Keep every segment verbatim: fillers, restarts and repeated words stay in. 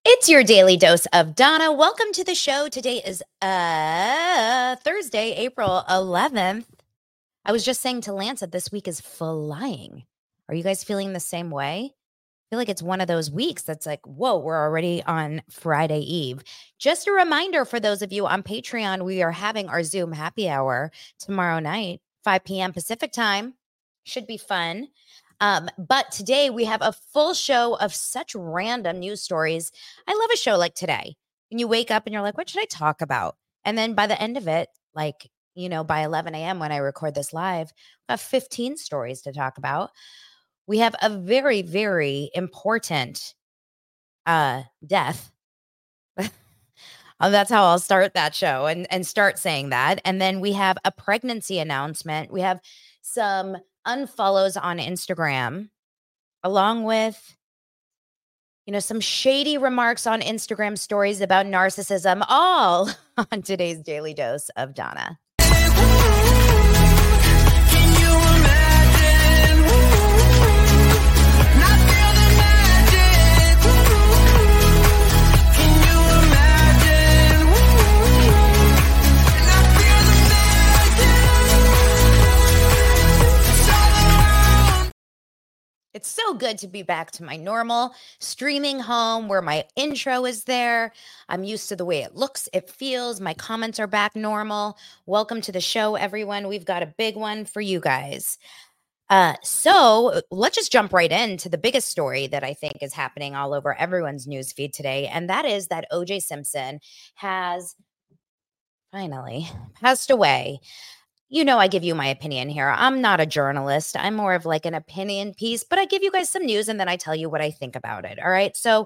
It's your daily dose of Donna. Welcome to the show. Today is uh Thursday, April eleventh. I was just saying to Lance that this week is flying. Are you guys feeling the same way? I feel like it's one of those weeks that's like, whoa, we're already on Friday Eve. Just a reminder for those of you on Patreon, we are having our Zoom happy hour tomorrow night, five p.m. Pacific time. Should be fun. Um, but today we have a full show of such random news stories. I love a show like today. When you wake up and you're like, what should I talk about? And then by the end of it, like, you know, by eleven a.m. when I record this live, I have fifteen stories to talk about. We have a very, very important uh, death. Oh, that's how I'll start that show and, and start saying that. And then we have a pregnancy announcement. We have some unfollows on Instagram, along with, you know, some shady remarks on Instagram stories about narcissism, all on today's Daily Dose of Donna. It's so good to be back to my normal streaming home where my intro is there. I'm used to the way it looks, it feels. My comments are back normal. Welcome to the show, everyone. We've got a big one for you guys. Uh, so let's just jump right into the biggest story that I think is happening all over everyone's newsfeed today. And that is that O J Simpson has finally passed away. You know, I give you my opinion here. I'm not a journalist. I'm more of like an opinion piece, but I give you guys some news and then I tell you what I think about it. All right. So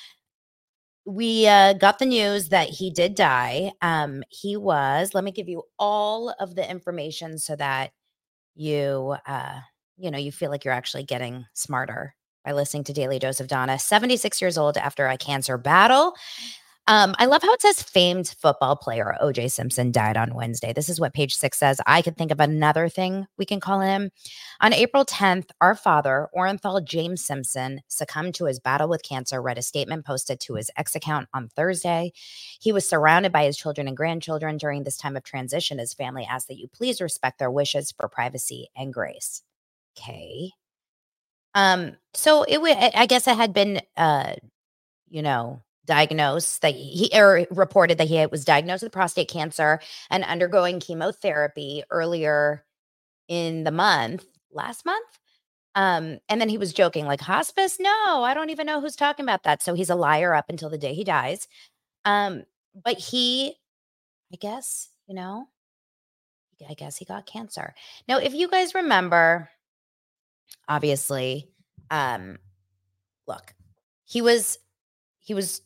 we uh, got the news that he did die. Um, he was, let me give you all of the information so that you, uh, you know, you feel like you're actually getting smarter by listening to Daily Dose of Donna. seventy-six years old after a cancer battle. Um, I love how it says famed football player O J Simpson died on Wednesday. This is what page six says. I could think of another thing we can call him. On April tenth, our father, Orenthal James Simpson, succumbed to his battle with cancer, read a statement posted to his X account on Thursday. He was surrounded by his children and grandchildren during this time of transition. His family asked that you please respect their wishes for privacy and grace. Okay. Um, so it w- I guess it had been, uh, you know, diagnosed that he or reported that he was diagnosed with prostate cancer and undergoing chemotherapy earlier in the month, last month. Um, and then he was joking, like, hospice? No, I don't even know who's talking about that. So he's a liar up until the day he dies. Um, but he, I guess, you know, I guess he got cancer. Now, if you guys remember, obviously, um, look, he was he was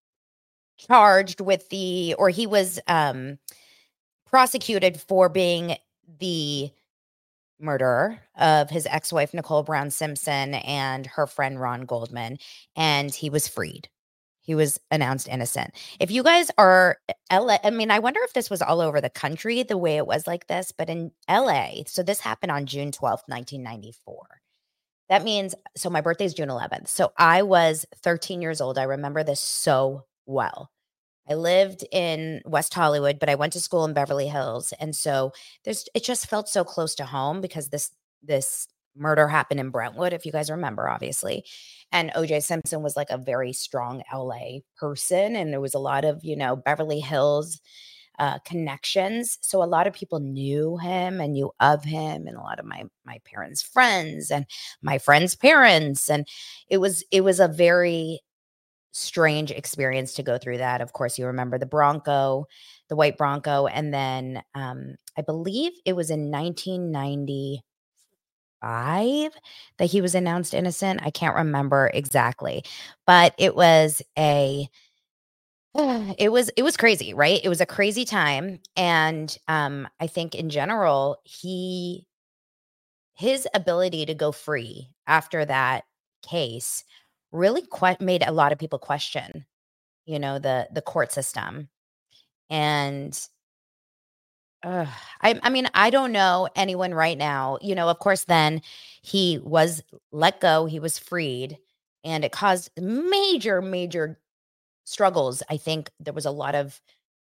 charged with the, or he was um, prosecuted for being the murderer of his ex-wife, Nicole Brown Simpson, and her friend, Ron Goldman, and he was freed. He was announced innocent. If you guys are L A, I mean, I wonder if this was all over the country, the way it was like this, but in L A, so this happened on June twelfth, nineteen ninety-four. That means, so my birthday is June eleventh. So I was thirteen years old. I remember this so well. I lived in West Hollywood, but I went to school in Beverly Hills. And so there's it just felt so close to home because this this murder happened in Brentwood, if you guys remember, obviously. And O J Simpson was like a very strong L A person. And there was a lot of, you know, Beverly Hills uh, connections. So a lot of people knew him and knew of him, and a lot of my my parents' friends and my friends' parents. And it was it was a very strange experience to go through that. Of course, you remember the Bronco, the white Bronco. And then um, I believe it was in nineteen ninety-five that he was announced innocent. I can't remember exactly, but it was a, it was, it was crazy, right? It was a crazy time. And um, I think in general, he, his ability to go free after that case really que- made a lot of people question, you know, the the court system. And uh, I, I mean, I don't know anyone right now. You know, of course, then he was let go, he was freed, and it caused major, major struggles. I think there was a lot of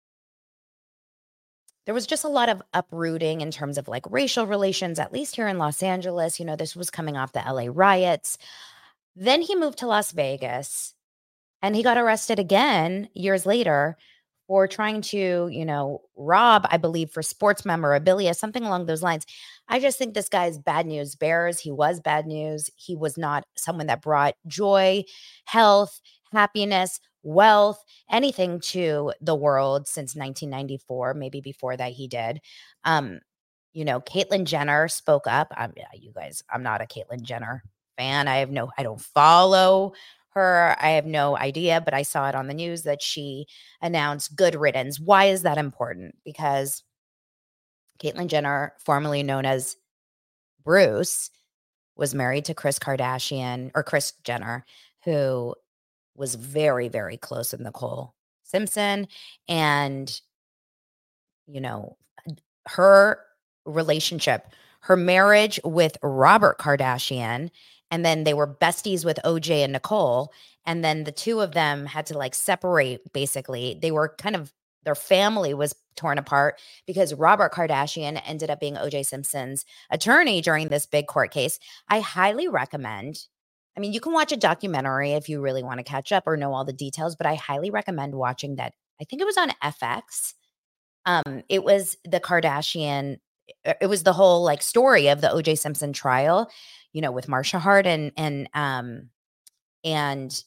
there was just a lot of uprooting in terms of like racial relations, at least here in Los Angeles. You know, this was coming off the L A riots. Then he moved to Las Vegas and he got arrested again years later for trying to, you know, rob, I believe, for sports memorabilia, something along those lines. I just think this guy's bad news bears. He was bad news. He was not someone that brought joy, health, happiness, wealth, anything to the world since nineteen ninety-four. Maybe before that he did. Um, you know, Caitlyn Jenner spoke up. I'm, yeah, you guys, I'm not a Caitlyn Jenner fan. I have no, I don't follow her. I have no idea, but I saw it on the news that she announced good riddance. Why is that important? Because Caitlyn Jenner, formerly known as Bruce, was married to Kris Kardashian or Kris Jenner, who was very, very close with Nicole Simpson. And, you know, her relationship, her marriage with Robert Kardashian, and then they were besties with O J and Nicole. And then the two of them had to like separate, basically. They were kind of, their family was torn apart because Robert Kardashian ended up being O J Simpson's attorney during this big court case. I highly recommend, I mean, you can watch a documentary if you really want to catch up or know all the details, but I highly recommend watching that. I think it was on F X. Um, it was the Kardashian uh, it was the whole, like, story of the O J Simpson trial, you know, with Marsha Hart and and, um, and,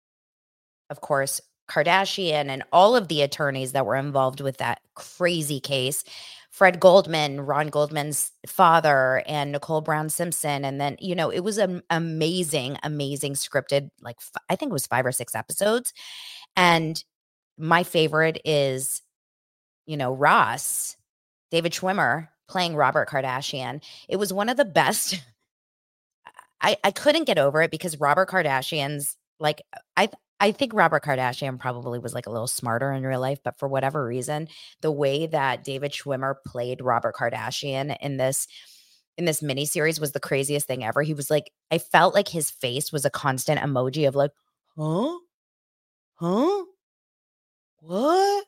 of course, Kardashian and all of the attorneys that were involved with that crazy case. Fred Goldman, Ron Goldman's father, and Nicole Brown Simpson, and then, you know, it was an amazing, amazing scripted, like, f I think it was five or six episodes, and my favorite is, you know, Ross, David Schwimmer playing Robert Kardashian. It was one of the best. I I couldn't get over it because Robert Kardashian's like I I think Robert Kardashian probably was like a little smarter in real life, but for whatever reason, the way that David Schwimmer played Robert Kardashian in this in this miniseries was the craziest thing ever. He was like, I felt like his face was a constant emoji of like, huh? Huh? What?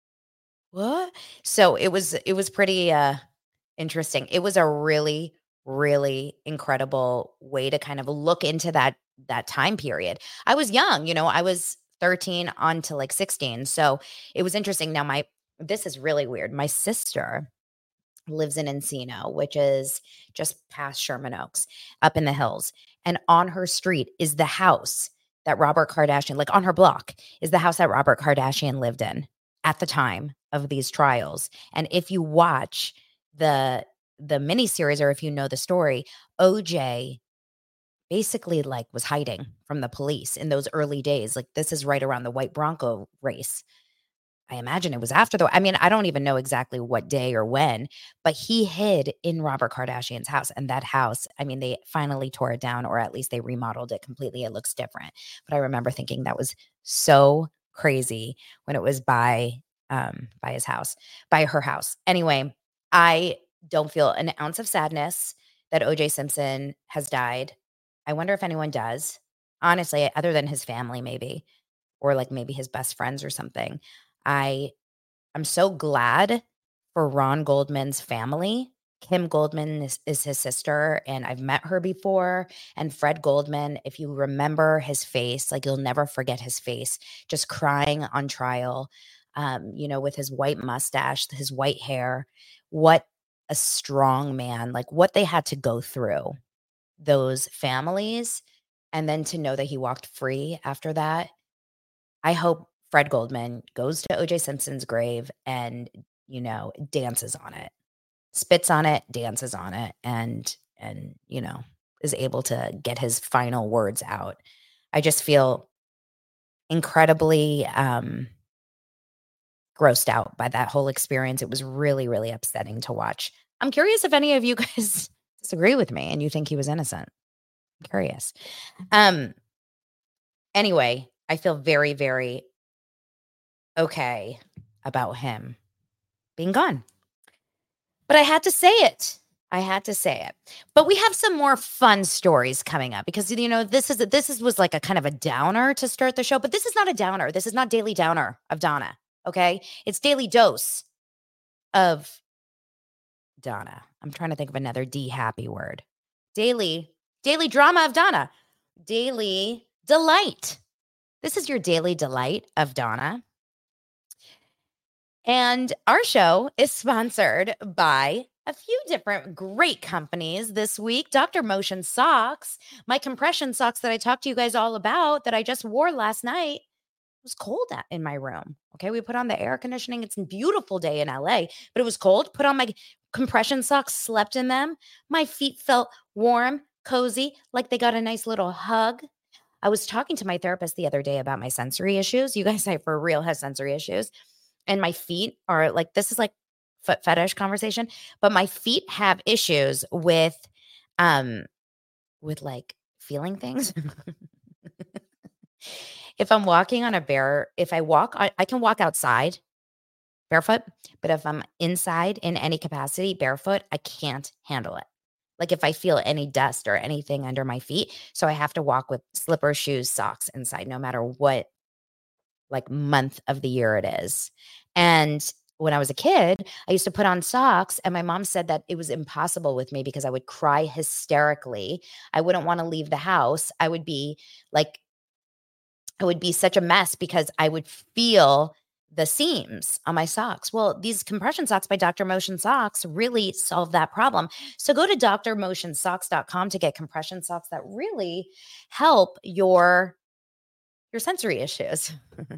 What? So it was it was pretty uh interesting. It was a really, really incredible way to kind of look into that that time period. I was young, you know, I was thirteen on to like sixteen. So it was interesting. Now my this is really weird. My sister lives in Encino, which is just past Sherman Oaks, up in the hills. And on her street is the house that Robert Kardashian, like on her block, is the house that Robert Kardashian lived in at the time of these trials. And if you watch the the miniseries or if you know the story, O J basically like was hiding from the police in those early days. Like this is right around the white Bronco race. I imagine it was after the I mean, I don't even know exactly what day or when, but he hid in Robert Kardashian's house, and that house, I mean, they finally tore it down or at least they remodeled it completely. It looks different. But I remember thinking that was so crazy when it was by um by his house, by her house. Anyway, I don't feel an ounce of sadness that O J Simpson has died. I wonder if anyone does. Honestly, other than his family maybe, or like maybe his best friends or something. I I'm so glad for Ron Goldman's family. Kim Goldman is, is his sister, and I've met her before. And Fred Goldman, if you remember his face, like you'll never forget his face, just crying on trial, um, you know, with his white mustache, his white hair. What a strong man, like what they had to go through, those families. And then to know that he walked free after that. I hope Fred Goldman goes to O J Simpson's grave and, you know, dances on it, spits on it, dances on it, and and, you know, is able to get his final words out. I just feel incredibly um grossed out by that whole experience. It was really, really upsetting to watch. I'm curious if any of you guys disagree with me and you think he was innocent. I'm curious. Um anyway, I feel very, very okay about him being gone. But I had to say it. I had to say it. But we have some more fun stories coming up because, you know, this is this is was like a kind of a downer to start the show, but this is not a downer. This is not Daily Downer of Donna, okay? It's Daily Dose of Donna. I'm trying to think of another D happy word. Daily Daily Drama of Donna. Daily Delight. This is your Daily Delight of Donna. And our show is sponsored by a few different great companies this week. Doctor Motion Socks, my compression socks that I talked to you guys all about that I just wore last night. It was cold at, in my room. Okay, we put on the air conditioning. It's a beautiful day in L A, but it was cold. Put on my compression socks, slept in them. My feet felt warm, cozy, like they got a nice little hug. I was talking to my therapist the other day about my sensory issues. You guys, I for real have sensory issues. And my feet are like, this is like foot fetish conversation, but my feet have issues with, um, with like feeling things. If I'm walking on a bare, if I walk, I, I can walk outside barefoot, but if I'm inside in any capacity barefoot, I can't handle it. Like if I feel any dust or anything under my feet. So I have to walk with slippers, shoes, socks inside, no matter what like month of the year it is. And when I was a kid, I used to put on socks and my mom said that it was impossible with me because I would cry hysterically. I wouldn't want to leave the house. I would be like, I would be such a mess because I would feel the seams on my socks. Well, these compression socks by Doctor Motion Socks really solve that problem. So go to D R motion socks dot com to get compression socks that really help your your sensory issues.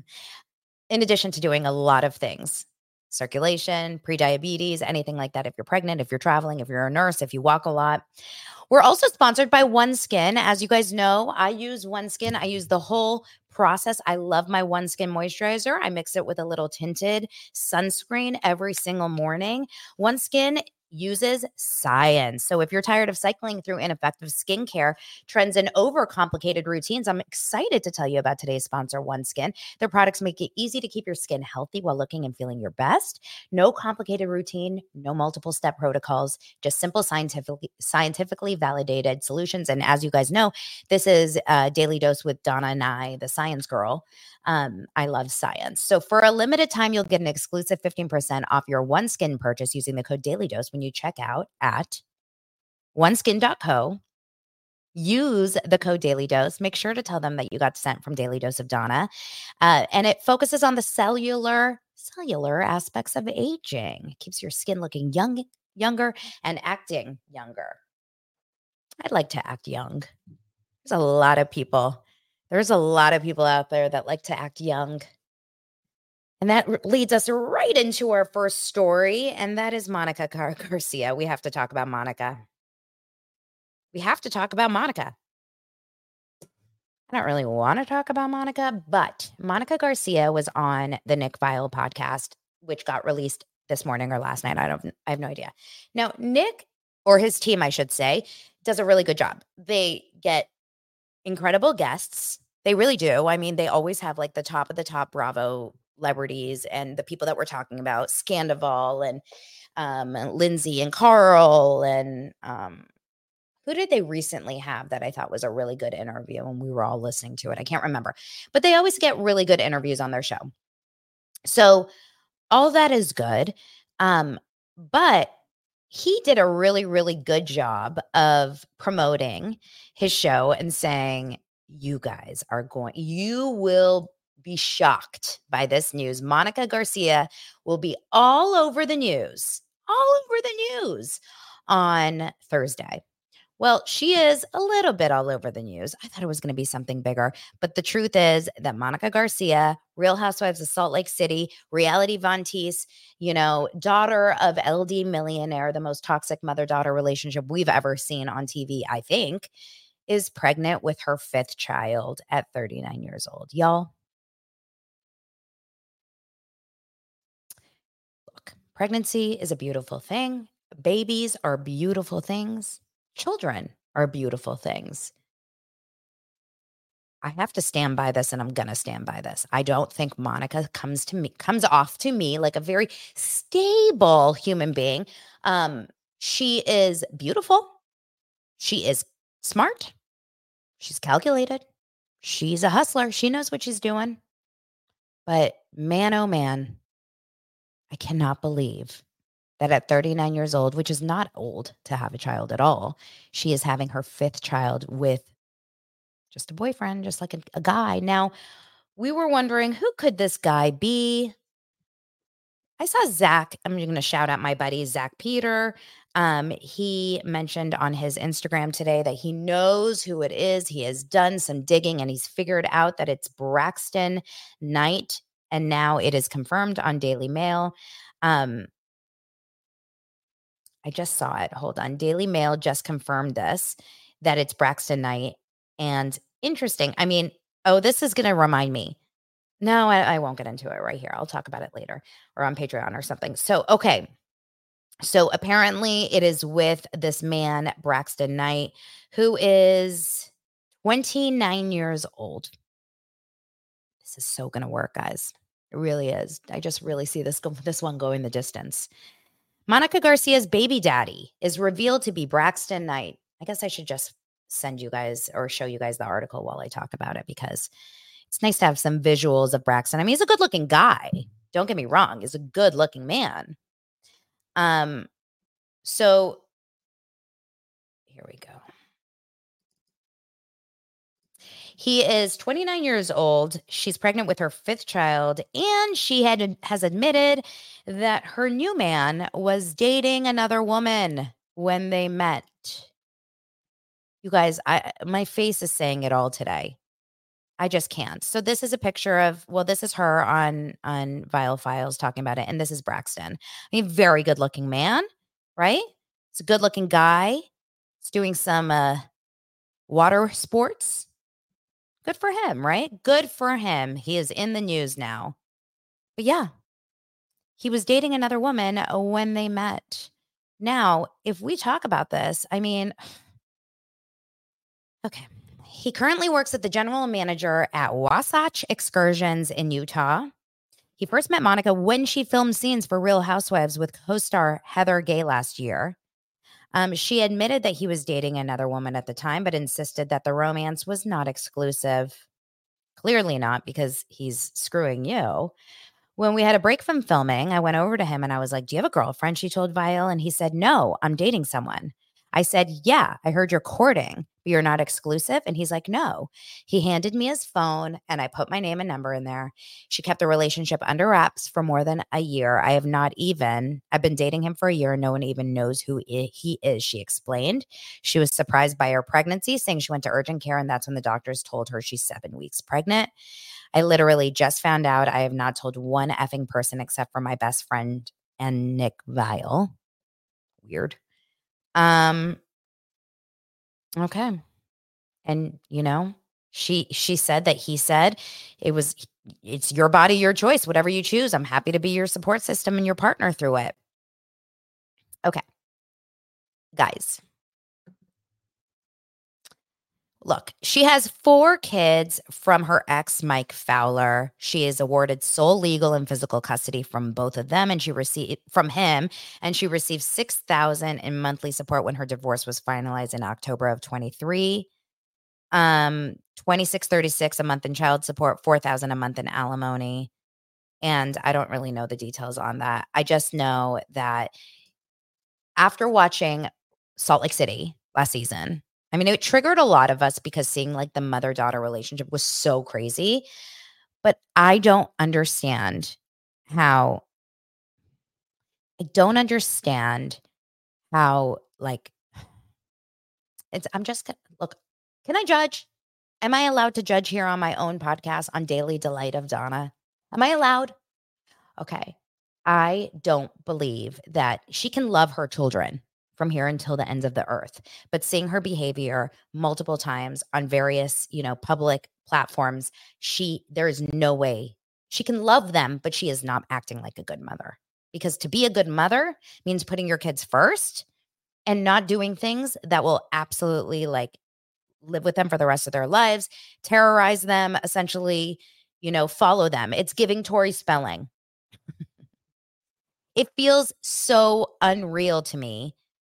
In addition to doing a lot of things, circulation, prediabetes, anything like that. If you're pregnant, if you're traveling, if you're a nurse, if you walk a lot. We're also sponsored by OneSkin. As you guys know, I use OneSkin. I use the whole process. I love my OneSkin moisturizer. I mix it with a little tinted sunscreen every single morning. OneSkin uses science. So if you're tired of cycling through ineffective skincare trends and overcomplicated routines, I'm excited to tell you about today's sponsor, OneSkin. Their products make it easy to keep your skin healthy while looking and feeling your best. No complicated routine, no multiple step protocols, just simple scientifically scientifically validated solutions. And as you guys know, this is a Daily Dose with Donna and I, the science girl. Um, I love science. So for a limited time, you'll get an exclusive fifteen percent off your OneSkin purchase using the code Daily Dose when you check out at one skin dot co. Use the code Daily Dose. Make sure to tell them that you got sent from Daily Dose of Donna. Uh, and it focuses on the cellular cellular aspects of aging. It keeps your skin looking young, younger and acting younger. I'd like to act young. There's a lot of people. There's a lot of people out there that like to act young. And that r- leads us right into our first story, and that is Monica Gar- Garcia. We have to talk about Monica. We have to talk about Monica. I don't really want to talk about Monica, but Monica Garcia was on the Nick Vile podcast, which got released this morning or last night. I don't, I have no idea. Now, Nick, or his team, I should say, does a really good job. They get incredible guests. They really do. I mean, they always have like the top of the top Bravo celebrities and the people that we're talking about, Scandival and um, and Lindsay and Carl and um, who did they recently have that I thought was a really good interview and we were all listening to it? I can't remember, but they always get really good interviews on their show. So all that is good. Um, but he did a really, really good job of promoting his show and saying, you guys are going, you will be shocked by this news. Monica Garcia will be all over the news, all over the news on Thursday. Well, she is a little bit all over the news. I thought it was going to be something bigger. But the truth is that Monica Garcia, Real Housewives of Salt Lake City, Reality Von Teese, you know, daughter of L D Millionaire, the most toxic mother-daughter relationship we've ever seen on T V, I think, is pregnant with her fifth child at thirty-nine years old. Y'all, look, pregnancy is a beautiful thing. Babies are beautiful things. Children are beautiful things. I have to stand by this and I'm going to stand by this. I don't think Monica comes to me, comes off to me like a very stable human being. Um, She is beautiful. She is smart. She's calculated. She's a hustler. She knows what she's doing. But man, oh man, I cannot believe that at thirty-nine years old, which is not old to have a child at all, she is having her fifth child with just a boyfriend, just like a, a guy. Now, we were wondering, who could this guy be? I saw Zach. I'm going to shout out my buddy, Zach Peter. Um, he mentioned on his Instagram today that he knows who it is. He has done some digging and he's figured out that it's Braxton Knight. And now it is confirmed on Daily Mail. Um, I just saw it. Hold on. Daily Mail just confirmed this, that it's Braxton Knight. And interesting. I mean, oh, this is going to remind me. No, I, I won't get into it right here. I'll talk about it later or on Patreon or something. So, okay. So apparently it is with this man, Braxton Knight, who is twenty-nine years old. This is so going to work, guys. It really is. I just really see this, this one going the distance. Monica Garcia's baby daddy is revealed to be Braxton Knight. I guess I should just send you guys or show you guys the article while I talk about it, because it's nice to have some visuals of Braxton. I mean, he's a good looking guy. Don't get me wrong. He's a good looking man. Um, so here we go. He is twenty-nine years old. She's pregnant with her fifth child, and she had has admitted that her new man was dating another woman when they met. You guys, I my face is saying it all today. I just can't. So this is a picture of, well, this is her on on Vile Files talking about it, and this is Braxton. I mean, very good looking man, right? It's a good looking guy. He's doing some uh, water sports. Good for him, right? Good for him. He is in the news now. But yeah, he was dating another woman when they met. Now, if we talk about this, I mean, okay. He currently works as the general manager at Wasatch Excursions in Utah. He first met Monica when she filmed scenes for Real Housewives with co-star Heather Gay last year. Um, she admitted that he was dating another woman at the time, but insisted that the romance was not exclusive. Clearly not, because he's screwing you. When we had a break from filming, I went over to him and I was like, "Do you have a girlfriend?" She told Vile, and he said, "No, I'm dating someone." I said, "Yeah, I heard you're courting, but you're not exclusive." And he's like, "No." He handed me his phone and I put my name and number in there. She kept the relationship under wraps for more than a year. I have not even, I've been dating him for a year and no one even knows who he is, she explained. She was surprised by her pregnancy, saying she went to urgent care and that's when the doctors told her she's seven weeks pregnant. I literally just found out. I have not told one effing person except for my best friend and Nick Vile. Weird. Um, okay. And you know, she she said that he said it was, it's your body, your choice, whatever you choose. I'm happy to be your support system and your partner through it. Okay. Guys. Look, she has four kids from her ex, Mike Fowler. She is awarded sole legal and physical custody from both of them, and she received from him, and she received six thousand dollars in monthly support when her divorce was finalized in October of twenty-three. Um, twenty-six thirty-six a month in child support, four thousand dollars a month in alimony. And I don't really know the details on that. I just know that after watching Salt Lake City last season, I mean, it triggered a lot of us because seeing like the mother-daughter relationship was so crazy. But I don't understand how, I don't understand how, like, it's, I'm just gonna, look, can I judge? Am I allowed to judge here on my own podcast on Daily Delight of Donna? Am I allowed? Okay. I don't believe that she can love her children from here until the ends of the earth. But seeing her behavior multiple times on various, you know, public platforms, she, there is no way she can love them, but she is not acting like a good mother. Because to be a good mother means putting your kids first and not doing things that will absolutely like live with them for the rest of their lives, terrorize them, essentially, you know, follow them. It's giving Tori Spelling. It feels so unreal to me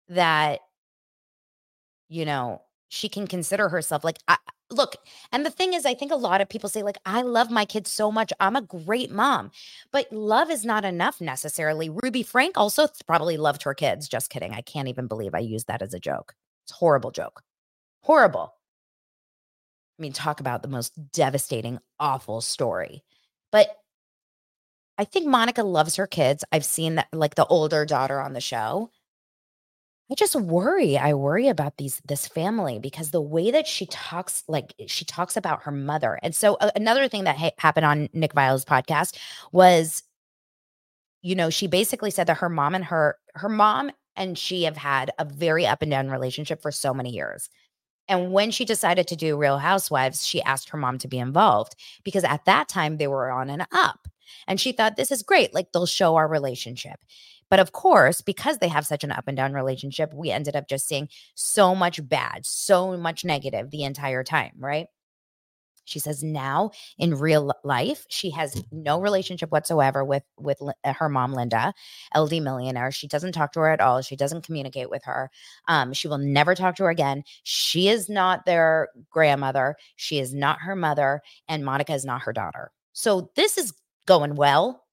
that, you know, she can consider herself like, I, look, and the thing is, I think a lot of people say, like, I love my kids so much. I'm a great mom. But love is not enough necessarily. Ruby Frank also th- probably loved her kids. Just kidding. I can't even believe I used that as a joke. It's a horrible joke. Horrible. I mean, talk about the most devastating, awful story. But I think Monica loves her kids. I've seen that, like the older daughter on the show. I just worry. I worry about these this family because the way that she talks, like she talks about her mother. And so uh, another thing that ha- happened on Nick Vile's podcast was, you know, she basically said that her mom and her her mom and she have had a very up and down relationship for so many years. And when she decided to do Real Housewives, she asked her mom to be involved because at that time they were on an up. And she thought, this is great. Like they'll show our relationship. But of course, because they have such an up and down relationship, we ended up just seeing so much bad, so much negative the entire time, right? She says now in real life, she has no relationship whatsoever with with Li- uh, her mom, Linda, L D Millionaire. She doesn't talk to her at all. She doesn't communicate with her. Um, she will never talk to her again. She is not their grandmother. She is not her mother, and Monica is not her daughter. So this is going well.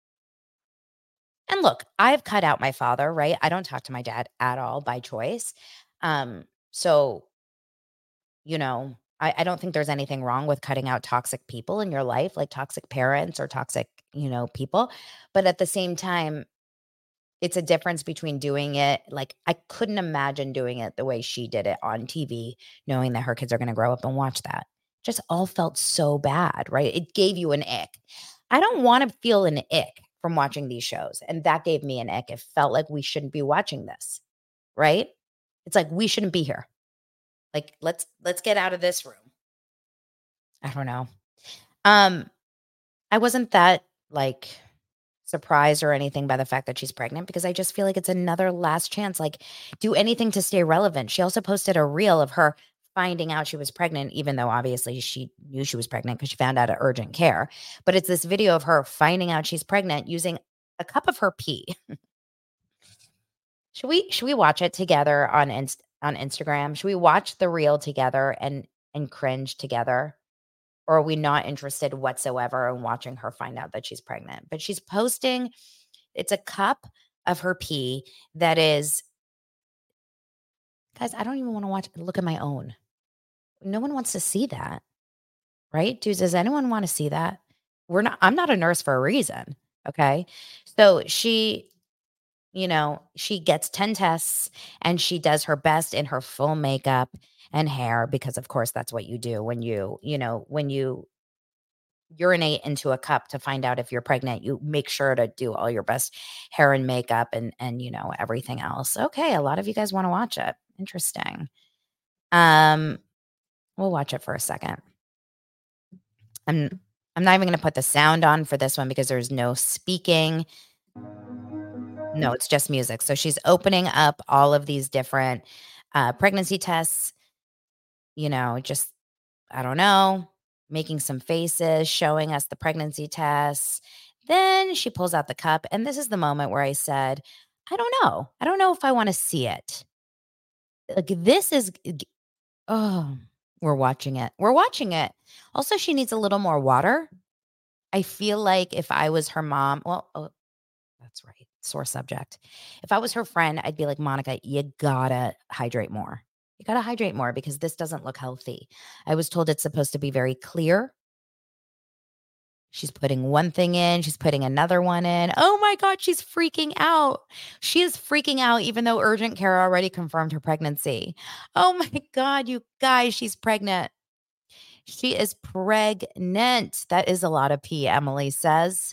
And look, I've cut out my father, right? I don't talk to my dad at all by choice. Um, so you know, I, I don't think there's anything wrong with cutting out toxic people in your life, like toxic parents or toxic, you know, people. But at the same time, it's a difference between doing it. Like, I couldn't imagine doing it the way she did it on T V, knowing that her kids are going to grow up and watch that. Just all felt so bad, right? It gave you an ick. I don't want to feel an ick from watching these shows. And that gave me an ick. It felt like we shouldn't be watching this, right? It's like we shouldn't be here. Like, let's let's get out of this room. I don't know. Um, I wasn't that, like, surprised or anything by the fact that she's pregnant because I just feel like it's another last chance, like, do anything to stay relevant. She also posted a reel of her finding out she was pregnant, even though obviously she knew she was pregnant because she found out at urgent care, but it's this video of her finding out she's pregnant using a cup of her pee. Should we should we watch it together on Inst on Instagram? Should we watch the reel together and and cringe together? Or are we not interested whatsoever in watching her find out that she's pregnant? But she's posting, it's a cup of her pee that is, guys, I don't even want to watch, look at my own. No one wants to see that, right? Dudes, does anyone want to see that? We're not, I'm not a nurse for a reason. Okay. So she, you know, she gets ten tests and she does her best in her full makeup and hair because of course that's what you do when you, you know, when you urinate into a cup to find out if you're pregnant, you make sure to do all your best hair and makeup and and you know everything else. Okay, a lot of you guys want to watch it. Interesting. Um, we'll watch it for a second. I'm I'm not even going to put the sound on for this one because there's no speaking. No, it's just music. So she's opening up all of these different uh, pregnancy tests. You know, just I don't know, making some faces, showing us the pregnancy tests. Then she pulls out the cup. And this is the moment where I said, I don't know. I don't know if I want to see it. Like, this is, g- oh, we're watching it. We're watching it. Also, she needs a little more water. I feel like if I was her mom, well, oh, that's right. Sore subject. If I was her friend, I'd be like, Monica, you gotta hydrate more. You gotta hydrate more because this doesn't look healthy. I was told it's supposed to be very clear. She's putting one thing in, she's putting another one in. Oh my God, she's freaking out. She is freaking out, even though urgent care already confirmed her pregnancy. Oh my God, you guys, she's pregnant. She is pregnant. That is a lot of pee, Emily says.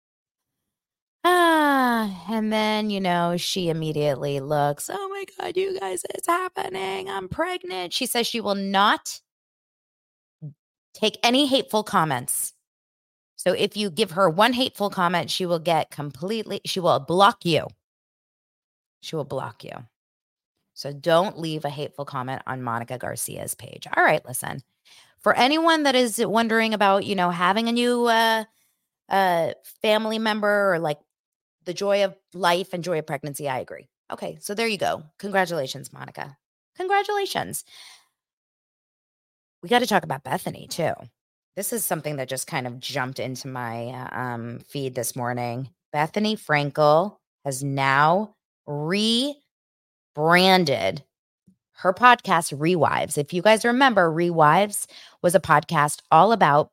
Ah, and then, you know, she immediately looks, oh my God, you guys, it's happening. I'm pregnant. She says she will not take any hateful comments. So if you give her one hateful comment, she will get completely, she will block you. She will block you. So don't leave a hateful comment on Monica Garcia's page. All right, listen. For anyone that is wondering about, you know, having a new uh, uh, family member or like the joy of life and joy of pregnancy, I agree. Okay, so there you go. Congratulations, Monica. Congratulations. We got to talk about Bethany too. This is something that just kind of jumped into my uh, um, feed this morning. Bethany Frankel has now rebranded her podcast, Rewives. If you guys remember, Rewives was a podcast all about,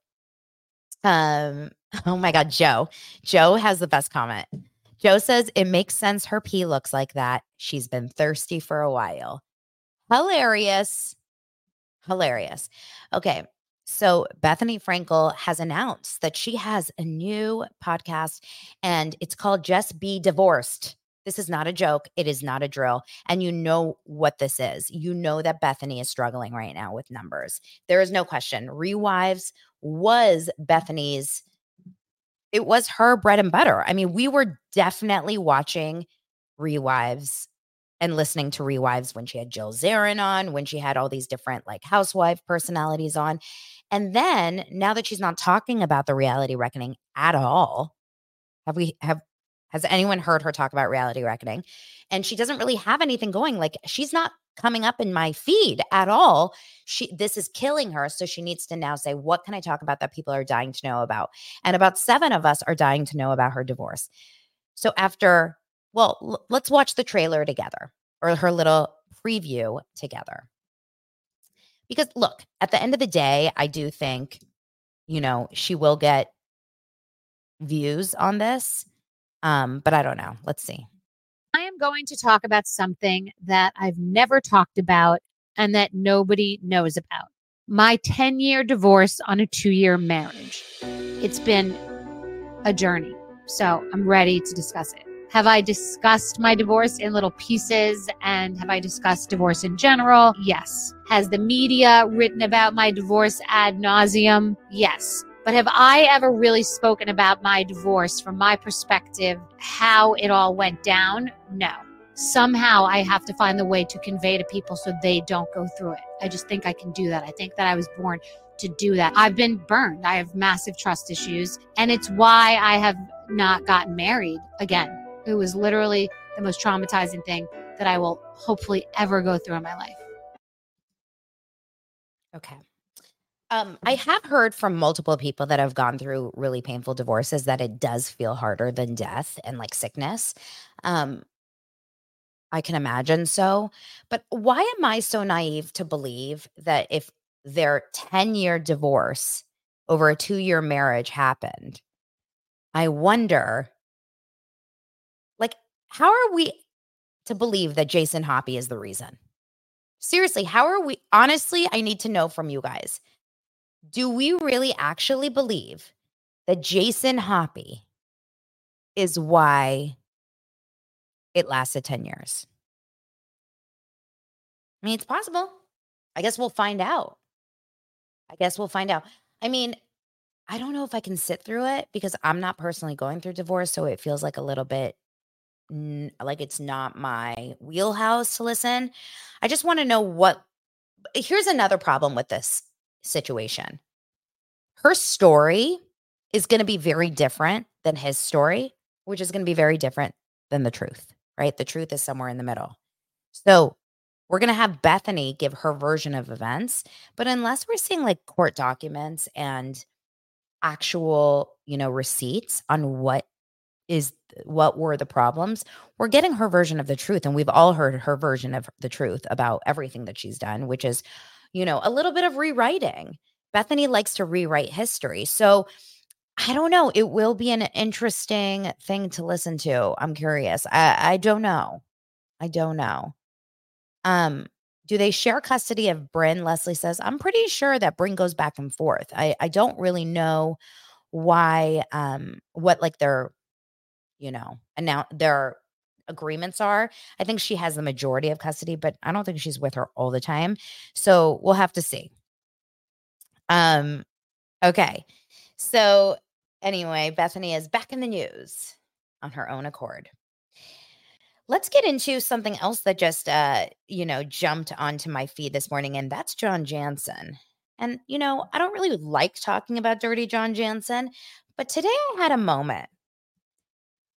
um, oh my God, Joe. Joe has the best comment. Joe says, it makes sense her pee looks like that. She's been thirsty for a while. Hilarious. Hilarious. Okay. So Bethany Frankel has announced that she has a new podcast and it's called Just Be Divorced. This is not a joke. It is not a drill. And you know what this is. You know that Bethany is struggling right now with numbers. There is no question. Rewives was Bethany's, it was her bread and butter. I mean, we were definitely watching Rewives and listening to Rewives when she had Jill Zarin on, when she had all these different like housewife personalities on. And then now that she's not talking about the reality reckoning at all, have we have has anyone heard her talk about reality reckoning? And she doesn't really have anything going. Like she's not coming up in my feed at all. She this is killing her. So she needs to now say, what can I talk about that people are dying to know about? And about seven of us are dying to know about her divorce. So after, well, l- let's watch the trailer together or her little preview together. Because look, at the end of the day, I do think, you know, she will get views on this. Um, but I don't know. Let's see. I am going to talk about something that I've never talked about and that nobody knows about. My ten year divorce on a two year marriage. It's been a journey, so I'm ready to discuss it. Have I discussed my divorce in little pieces and have I discussed divorce in general? Yes. Has the media written about my divorce ad nauseum? Yes. But have I ever really spoken about my divorce from my perspective, how it all went down? No. Somehow I have to find the way to convey to people so they don't go through it. I just think I can do that. I think that I was born to do that. I've been burned. I have massive trust issues, and it's why I have not gotten married again. It was literally the most traumatizing thing that I will hopefully ever go through in my life. Okay. Um, I have heard from multiple people that have gone through really painful divorces that it does feel harder than death and like sickness. Um, I can imagine so. But why am I so naive to believe that if their ten year divorce over a two year marriage happened, I wonder, like, how are we to believe that Jason Hoppy is the reason? Seriously, how are we? Honestly, I need to know from you guys. Do we really actually believe that Jason Hoppy is why it lasted ten years? I mean, it's possible. I guess we'll find out. I guess we'll find out. I mean, I don't know if I can sit through it because I'm not personally going through divorce. So it feels like a little bit n- like it's not my wheelhouse to listen. I just want to know what. Here's another problem with this situation. Her story is going to be very different than his story, which is going to be very different than the truth, right? The truth is somewhere in the middle. So we're going to have Bethany give her version of events, but unless we're seeing like court documents and actual, you know, receipts on what is what were the problems, we're getting her version of the truth. And we've all heard her version of the truth about everything that she's done, which is, you know, a little bit of rewriting. Bethany likes to rewrite history. So I don't know. It will be an interesting thing to listen to. I'm curious. I, I don't know. I don't know. Um, do they share custody of Bryn? Leslie says, I'm pretty sure that Bryn goes back and forth. I, I don't really know why, um, what like their, you know, and now their agreements are. I think she has the majority of custody, but I don't think she's with her all the time. So we'll have to see. Um, okay. So anyway, Bethany is back in the news on her own accord. Let's get into something else that just, uh, you know, jumped onto my feed this morning, and that's John Jansen. And, you know, I don't really like talking about Dirty John Jansen, but today I had a moment.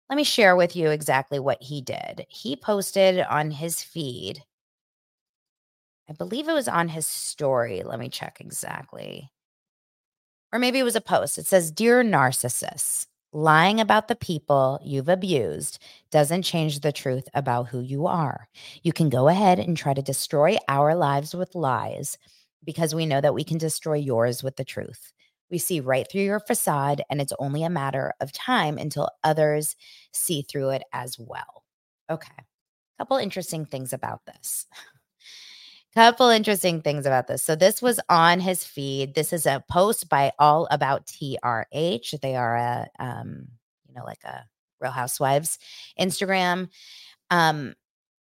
let me share with you exactly what he did. He posted on his feed, I believe it was on his story. Let me check exactly. Or maybe it was a post. It says, "Dear narcissists, lying about the people you've abused doesn't change the truth about who you are. You can go ahead and try to destroy our lives with lies because we know that we can destroy yours with the truth. We see right through your facade, and it's only a matter of time until others see through it as well." Okay. Couple interesting things about this. Couple interesting things about this. So this was on his feed. This is a post by All About T R H. They are a, um, you know, like a Real Housewives Instagram. Um,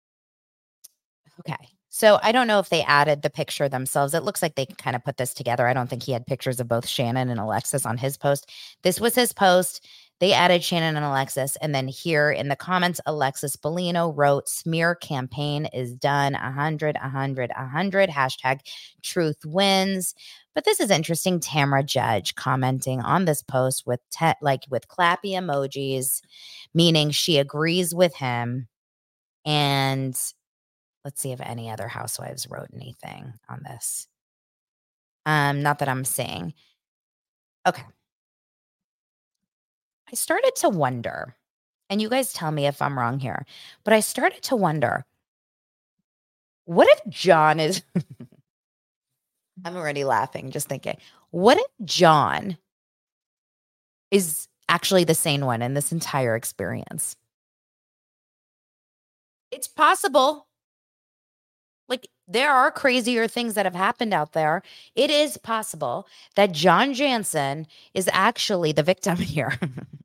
okay. So I don't know if they added the picture themselves. It looks like they kind of put this together. I don't think he had pictures of both Shannon and Alexis on his post. This was his post. They added Shannon and Alexis. And then here in the comments, Alexis Bellino wrote, "Smear campaign is done. one hundred, one hundred, one hundred. Hashtag truth wins." But this is interesting. Tamra Judge commenting on this post with te- like with clappy emojis, meaning she agrees with him. And let's see if any other housewives wrote anything on this. Um, not that I'm seeing. Okay. I started to wonder, and you guys tell me if I'm wrong here, but I started to wonder, what if John is, I'm already laughing just thinking, what if John is actually the sane one in this entire experience? It's possible. Like, there are crazier things that have happened out there. It is possible that John Jansen is actually the victim here.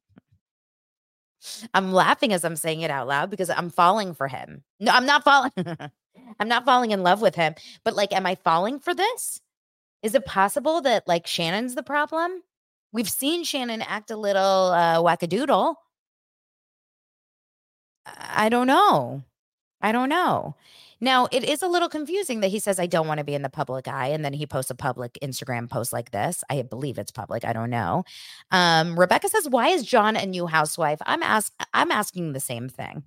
I'm laughing as I'm saying it out loud because I'm falling for him. No, I'm not falling. I'm not falling in love with him, but like, am I falling for this? Is it possible that like Shannon's the problem? We've seen Shannon act a little uh, wackadoodle. I I don't know. I don't know. Now, it is a little confusing that he says, "I don't want to be in the public eye." And then he posts a public Instagram post like this. I believe it's public. I don't know. Um, Rebecca says, "Why is John a new housewife?" I'm ask I'm asking the same thing.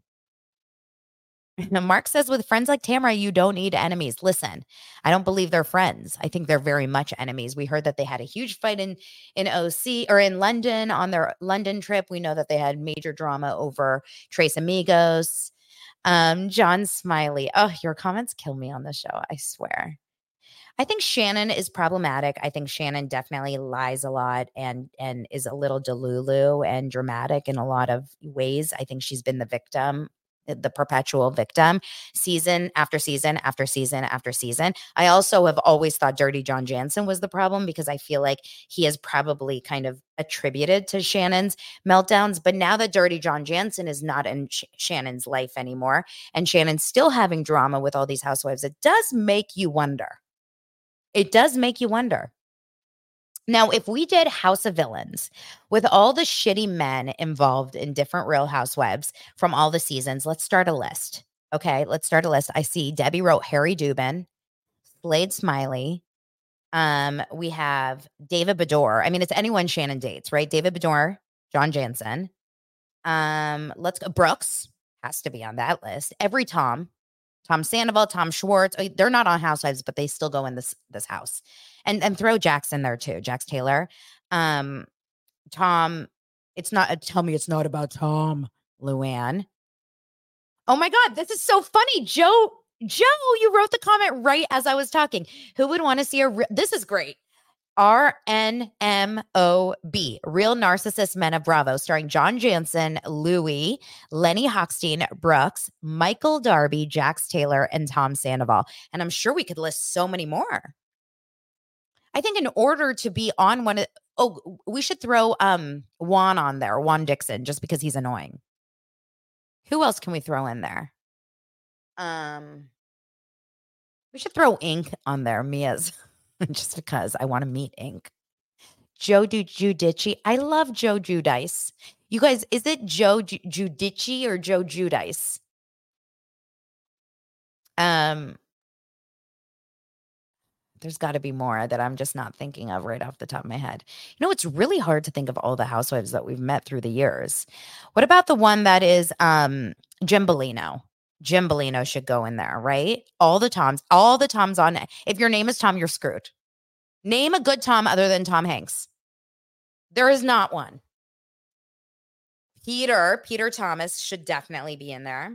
Mark says, "With friends like Tamara, you don't need enemies." Listen, I don't believe they're friends. I think they're very much enemies. We heard that they had a huge fight in in O C or in London on their London trip. We know that they had major drama over Trace Amigos. Um, John Smiley. Oh, your comments kill me on the show, I swear. I think Shannon is problematic. I think Shannon definitely lies a lot and and is a little delulu and dramatic in a lot of ways. I think she's been the victim, eh, the perpetual victim, season after season after season after season. I also have always thought Dirty John Jansen was the problem because I feel like he is probably kind of attributed to Shannon's meltdowns. But now that Dirty John Jansen is not in Sh- Shannon's life anymore, and Shannon's still having drama with all these housewives, it does make you wonder. It does make you wonder. Now, if we did House of Villains with all the shitty men involved in different Real Housewives from all the seasons, let's start a list. Okay, let's start a list. I see Debbie wrote Harry Dubin, Slade Smiley. Um, we have David Bador. I mean, it's anyone Shannon dates, right? David Bador, John Jansen. Um, let's go. Brooks has to be on that list. Every Tom, Tom Sandoval, Tom Schwartz. uh, They're not on Housewives, but they still go in this this house. And and throw Jax in there too, Jax Taylor. Um, Tom, it's not. Uh, tell me it's not about Tom. Luann. Oh my God, this is so funny, Joe. Joe, you wrote the comment right as I was talking. Who would want to see a? Re- this is great. R N M O B, Real Narcissist Men of Bravo, starring John Jansen, Louis, Lenny Hochstein, Brooks, Michael Darby, Jax Taylor, and Tom Sandoval. And I'm sure we could list so many more. I think in order to be on one of, oh, we should throw um Juan on there, Juan Dixon, just because he's annoying. Who else can we throw in there? Um, we should throw Ink on there, Mia's, just because I want to meet Ink. Joe Du Giudice. I love Joe Judice. You guys, is it Joe Ju- Giudice or Joe Judice? Um, There's got to be more that I'm just not thinking of right off the top of my head. You know, it's really hard to think of all the housewives that we've met through the years. What about the one that is um Jim Bellino? Jim Bellino should go in there, right? All the Toms, all the Toms on it. If your name is Tom, you're screwed. Name a good Tom other than Tom Hanks. There is not one. Peter, Peter Thomas should definitely be in there.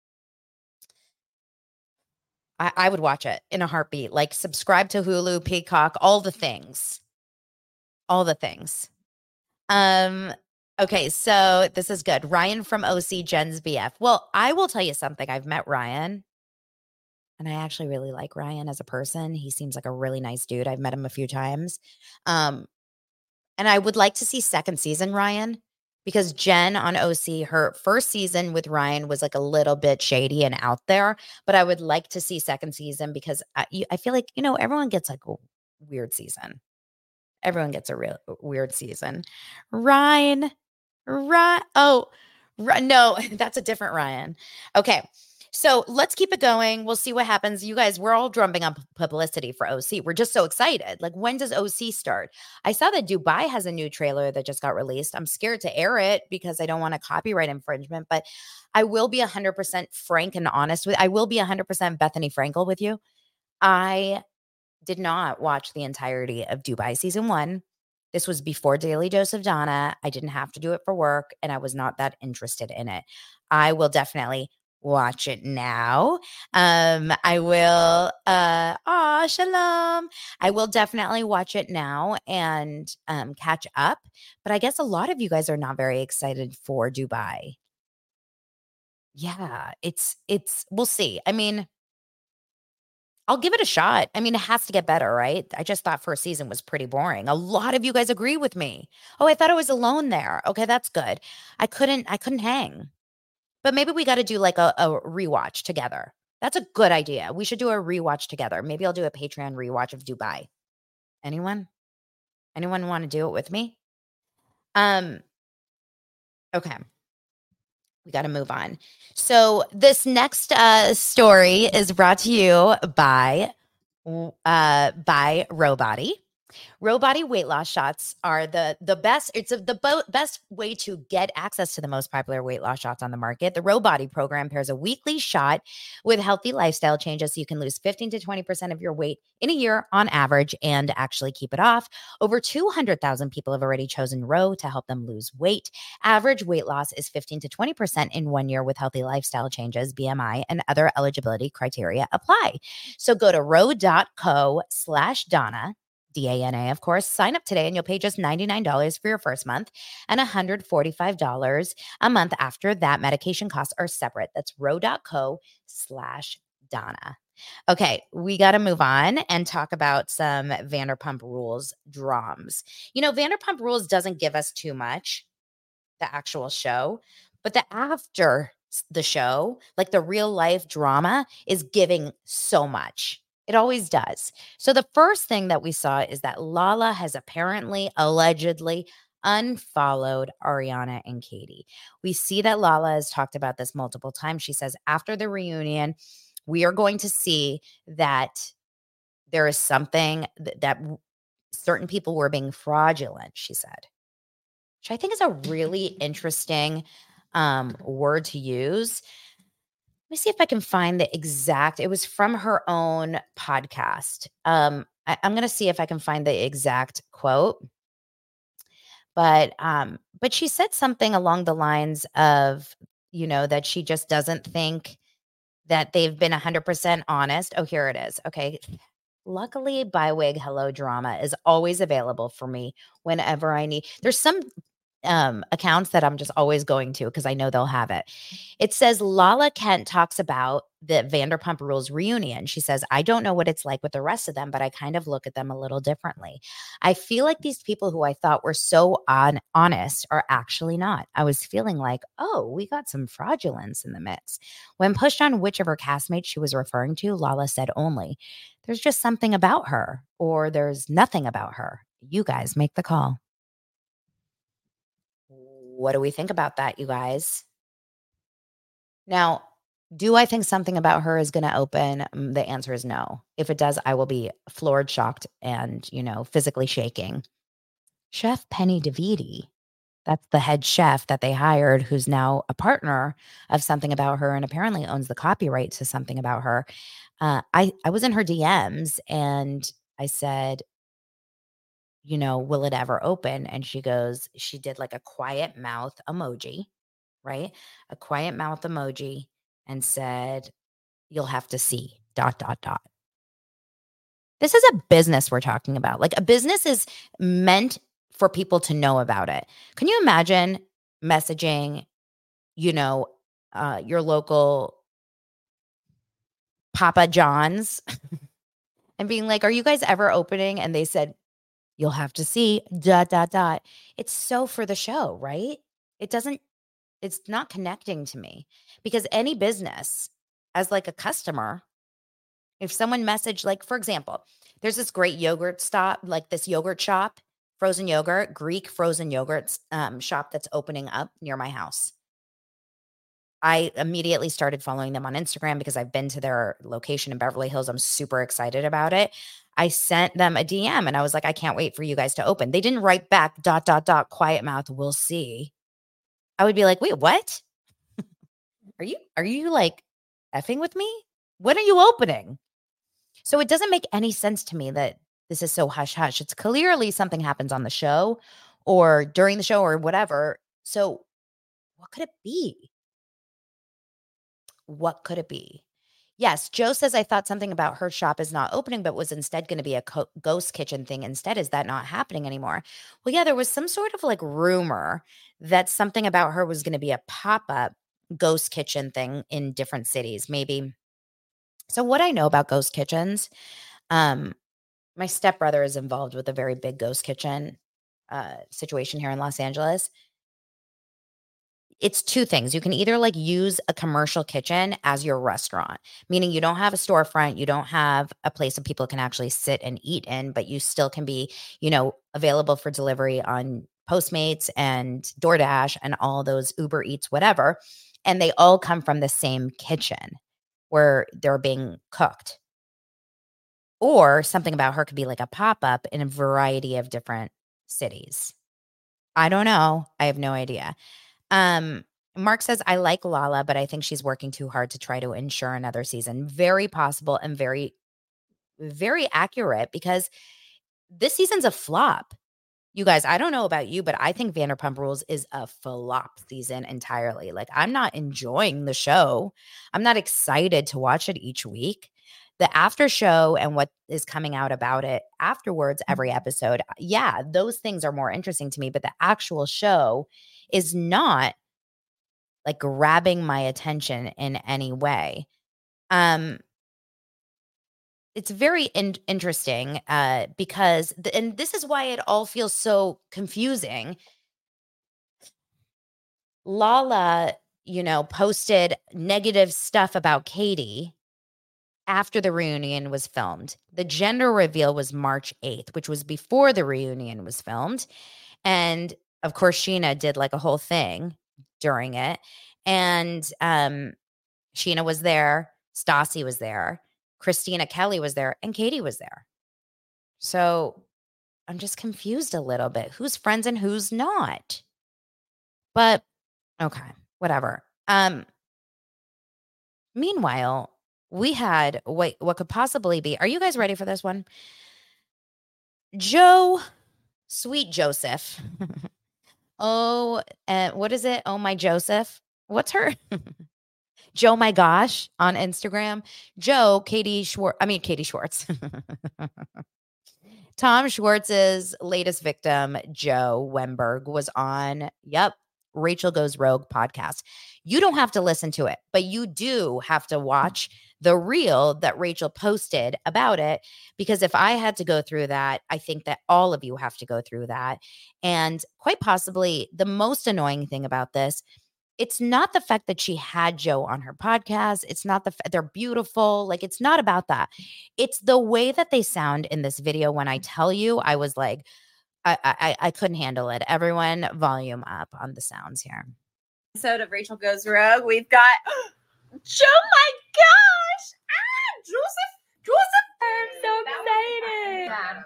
I, I would watch it in a heartbeat. Like subscribe to Hulu, Peacock, all the things. All the things. Um, okay, so this is good. Ryan from O C, Jen's B F. Well, I will tell you something. I've met Ryan, and I actually really like Ryan as a person. He seems like a really nice dude. I've met him a few times. Um, and I would like to see second season Ryan, because Jen on O C, her first season with Ryan was like a little bit shady and out there, but I would like to see second season because I, you- I feel like, you know, everyone gets like a weird season. Everyone gets a real weird season. Ryan, Ryan. Oh, Ry- no, that's a different Ryan. Okay. So let's keep it going. We'll see what happens. You guys, we're all drumming up publicity for O C. We're just so excited. Like, when does O C start? I saw that Dubai has a new trailer that just got released. I'm scared to air it because I don't want a copyright infringement, but I will be one hundred percent frank and honest with I will be one hundred percent Bethany Frankel with you. I did not watch the entirety of Dubai season one. This was before Daily Dose of Donna. I didn't have to do it for work, and I was not that interested in it. I will definitely watch it now. Um, I will, uh, aw, shalom. I will definitely watch it now and um, catch up. But I guess a lot of you guys are not very excited for Dubai. Yeah, it's, it's, we'll see. I mean, I'll give it a shot. I mean, it has to get better, right? I just thought first season was pretty boring. A lot of you guys agree with me. Oh, I thought I was alone there. Okay, that's good. I couldn't I couldn't hang. But maybe we got to do like a, a rewatch together. That's a good idea. We should do a rewatch together. Maybe I'll do a Patreon rewatch of Dubai. Anyone? Anyone want to do it with me? Um, okay. We got to move on. So this next uh, story is brought to you by uh, by Robody. Robody weight loss shots are the the best. It's a, the bo- best way to get access to the most popular weight loss shots on the market. The Robody program pairs a weekly shot with healthy lifestyle changes so you can lose fifteen to twenty percent of your weight in a year on average and actually keep it off. Over two hundred thousand people have already chosen Ro to help them lose weight. Average weight loss is fifteen to twenty percent in one year with healthy lifestyle changes, B M I, and other eligibility criteria apply. So go to ro.co slash Donna. D A N A, of course. Sign up today and you'll pay just ninety-nine dollars for your first month and one hundred forty-five dollars a month after that. Medication costs are separate. That's ro.co slash Donna. Okay, we got to move on and talk about some Vanderpump Rules drams. You know, Vanderpump Rules doesn't give us too much, the actual show, but the after the show, like the real life drama, is giving so much. It always does. So the first thing that we saw is that Lala has apparently, allegedly unfollowed Ariana and Katie. We see that Lala has talked about this multiple times. She says after the reunion, we are going to see that there is something th- that certain people were being fraudulent, she said, which I think is a really interesting um, word to use. Let me see if I can find the exact, it was from her own podcast. Um, I, I'm going to see if I can find the exact quote. But um, but she said something along the lines of, you know, that she just doesn't think that they've been one hundred percent honest. Oh, here it is. Okay. Luckily, Bywig Hello Drama is always available for me whenever I need. There's some um, accounts that I'm just always going to because I know they'll have it. It says Lala Kent talks about the Vanderpump Rules reunion. She says, I don't know what it's like with the rest of them, but I kind of look at them a little differently. I feel like these people who I thought were so on, honest are actually not. I was feeling like, oh, we got some fraudulence in the mix. When pushed on which of her castmates she was referring to, Lala said only, there's just something about her, or there's nothing about her. You guys make the call. What do we think about that, you guys? Now, Do I think something about her is going to open? Mm, The answer is no. If it does, I will be floored, shocked, and, you know, physically shaking. Chef Penny DeViti, that's the head chef that they hired, who's now a partner of Something About Her and apparently owns the copyright to Something About Her. Uh, I, I was in her D Ms and I said, you know, will it ever open? And she goes, she did like a quiet mouth emoji, right? A quiet mouth emoji and said, you'll have to see, dot, dot, dot. This is a business we're talking about. Like a business is meant for people to know about it. Can you imagine messaging, you know, uh, your local Papa John's and being like, are you guys ever opening? And they said, you'll have to see, dot, dot, dot. It's so for the show, right? It doesn't, it's not connecting to me because any business as like a customer, if someone messaged, like, for example, there's this great yogurt stop, like this yogurt shop, frozen yogurt, Greek frozen yogurt um, shop that's opening up near my house. I immediately started following them on Instagram because I've been to their location in Beverly Hills. I'm super excited about it. I sent them a D M and I was like, I can't wait for you guys to open. They didn't write back, dot, dot, dot, quiet mouth, we'll see. I would be like, wait, what? Are you, are you like effing with me? When are you opening? So it doesn't make any sense to me that this is so hush hush. It's clearly something happens on the show or during the show or whatever. So what could it be? What could it be? Yes, Joe says, I thought something about her shop is not opening, but was instead going to be a co- ghost kitchen thing instead. Is that not happening anymore? Well, yeah, there was some sort of like rumor that something about her was going to be a pop up ghost kitchen thing in different cities, maybe. So, what I know about ghost kitchens, um, my stepbrother is involved with a very big ghost kitchen uh, situation here in Los Angeles. It's two things. You can either like use a commercial kitchen as your restaurant, meaning you don't have a storefront, you don't have a place that people can actually sit and eat in, but you still can be, you know, available for delivery on Postmates and DoorDash and all those Uber Eats, whatever. And they all come from the same kitchen where they're being cooked. Or something about her could be like a pop-up in a variety of different cities. I don't know. I have no idea. Um, Mark says, I like Lala, but I think she's working too hard to try to ensure another season. Very possible and very, very accurate because this season's a flop. You guys, I don't know about you, but I think Vanderpump Rules is a flop season entirely. Like, I'm not enjoying the show. I'm not excited to watch it each week. The after show and what is coming out about it afterwards, every episode, yeah, those things are more interesting to me. But the actual show is not like grabbing my attention in any way. Um, it's very in- interesting uh, because, th- and this is why it all feels so confusing. Lala, you know, posted negative stuff about Katie after the reunion was filmed. The gender reveal was March eighth, which was before the reunion was filmed. And of course, Sheena did like a whole thing during it. And um, Sheena was there, Stassi was there, Christina Kelly was there, and Katie was there. So I'm just confused a little bit. Who's friends and who's not? But okay, whatever. Um, meanwhile, we had what what could possibly be. Are you guys ready for this one? Joe, sweet Joseph. oh, uh, what is it? Oh my Joseph. What's her? Joe my gosh on Instagram. Joe, Katie Schwartz. I mean Katie Schwartz. Tom Schwartz's latest victim, Joe Wemberg, was on, yep, Rachel Goes Rogue podcast. You don't have to listen to it, but you do have to watch the reel that Rachel posted about it. Because if I had to go through that, I think that all of you have to go through that. And quite possibly the most annoying thing about this, it's not the fact that she had Joe on her podcast. It's not the fact they're beautiful. Like, it's not about that. It's the way that they sound in this video. When I tell you, I was like, I I, I couldn't handle it. Everyone, volume up on the sounds here. Episode of Rachel Goes Rogue. We've got Oh my gosh! Ah, Joseph! Joseph! I'm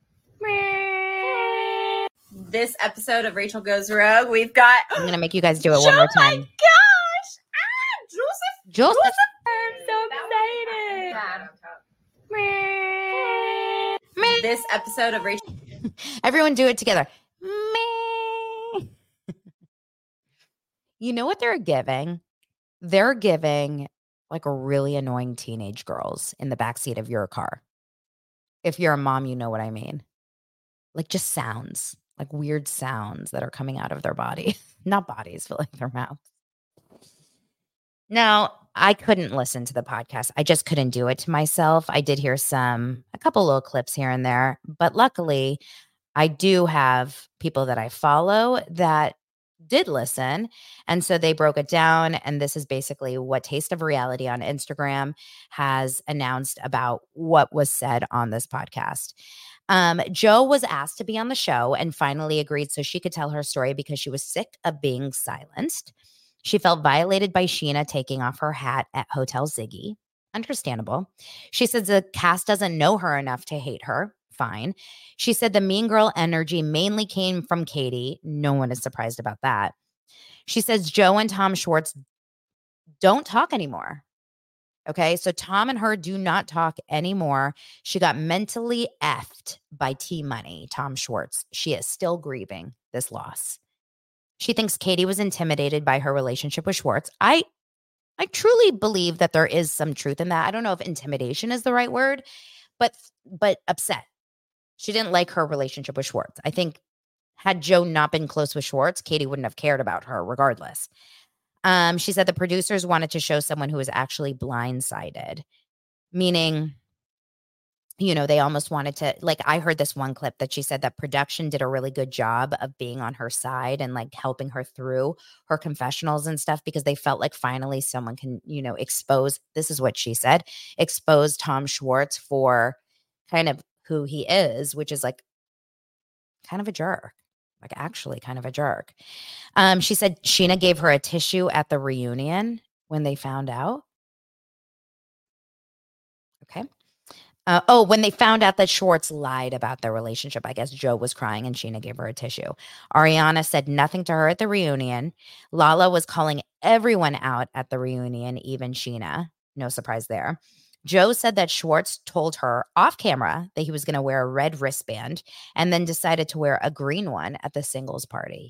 so excited. This episode of Rachel Goes Rogue, we've got. I'm going to make you guys do it one more time. Oh my gosh! Ah, Joseph! Joseph. Joseph! I'm so excited. This episode of Rachel. Everyone do it together. Meh. You know what they're giving? They're giving like a really annoying teenage girls in the backseat of your car. If you're a mom, you know what I mean. Like just sounds, like weird sounds that are coming out of their body. Not bodies, but like their mouth. Now, I couldn't listen to the podcast. I just couldn't do it to myself. I did hear some, a couple little clips here and there, but luckily I do have people that I follow that did listen. And so they broke it down. And this is basically what Taste of Reality on Instagram has announced about what was said on this podcast. Um, Jo was asked to be on the show and finally agreed so she could tell her story because she was sick of being silenced. She felt violated by Scheana taking off her hat at Hotel Ziggy. Understandable. She says the cast doesn't know her enough to hate her. Fine. She said the mean girl energy mainly came from Katie. No one is surprised about that. She says Jo and Tom Schwartz don't talk anymore. Okay, so Tom and her do not talk anymore. She got mentally effed by T-Money, Tom Schwartz. She is still grieving this loss. She thinks Katie was intimidated by her relationship with Schwartz. I I truly believe that there is some truth in that. I don't know if intimidation is the right word, but but upset. She didn't like her relationship with Schwartz. I think had Jo not been close with Schwartz, Katie wouldn't have cared about her regardless. Um, she said the producers wanted to show someone who was actually blindsided, meaning, you know, they almost wanted to, like, I heard this one clip that she said that production did a really good job of being on her side and like helping her through her confessionals and stuff because they felt like finally someone can, you know, expose, this is what she said, expose Tom Schwartz for kind of who he is, which is like kind of a jerk, like actually kind of a jerk. Um, she said Scheana gave her a tissue at the reunion when they found out. Okay. Uh, oh, when they found out that Schwartz lied about their relationship, I guess Jo was crying and Scheana gave her a tissue. Ariana said nothing to her at the reunion. Lala was calling everyone out at the reunion, even Scheana. No surprise there. Jo said that Schwartz told her off camera that he was going to wear a red wristband and then decided to wear a green one at the singles party.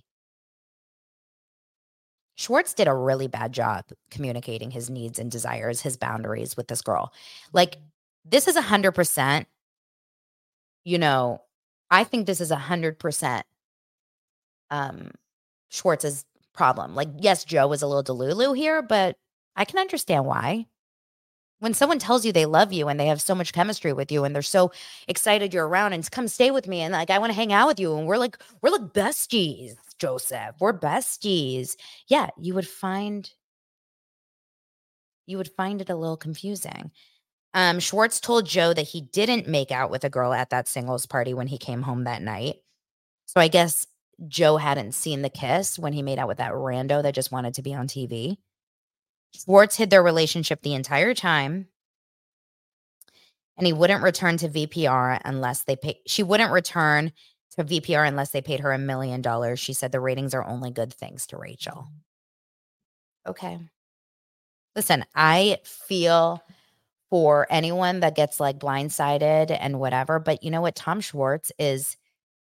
Schwartz did a really bad job communicating his needs and desires, his boundaries with this girl. Like, this is one hundred percent, you know, I think this is one hundred percent um, Schwartz's problem. Like, yes, Jo was a little delulu here, but I can understand why. When someone tells you they love you and they have so much chemistry with you and they're so excited you're around and come stay with me and like I want to hang out with you and we're like we're like besties, Joseph. We're besties. Yeah, you would find you would find it a little confusing. Um, Schwartz told Jo that he didn't make out with a girl at that singles party when he came home that night. So I guess Jo hadn't seen the kiss when he made out with that rando that just wanted to be on T V. Schwartz hid their relationship the entire time. And he wouldn't return to V P R unless they pay. She wouldn't return to V P R unless they paid her a million dollars. She said the ratings are only good thanks to Rachel. Okay. Listen, I feel for anyone that gets like blindsided and whatever, but you know what? Tom Schwartz is,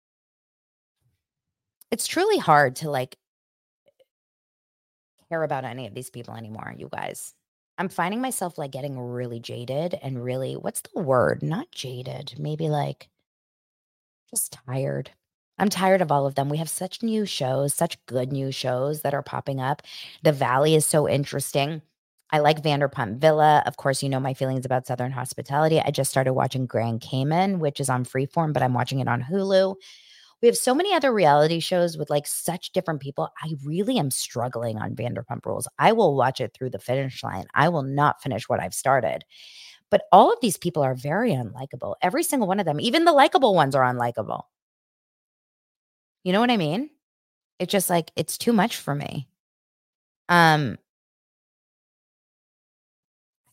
it's truly hard to like care about any of these people anymore, you guys. I'm finding myself like getting really jaded and really, what's the word? Not jaded, maybe like just tired. I'm tired of all of them. We have such new shows, such good new shows that are popping up. The Valley is so interesting. I like Vanderpump Villa. Of course, you know my feelings about Southern Hospitality. I just started watching Grand Cayman, which is on Freeform, but I'm watching it on Hulu. We have so many other reality shows with like such different people. I really am struggling on Vanderpump Rules. I will watch it through the finish line. I will not finish what I've started. But all of these people are very unlikable. Every single one of them, even the likable ones are unlikable. You know what I mean? It's just like, it's too much for me. Um,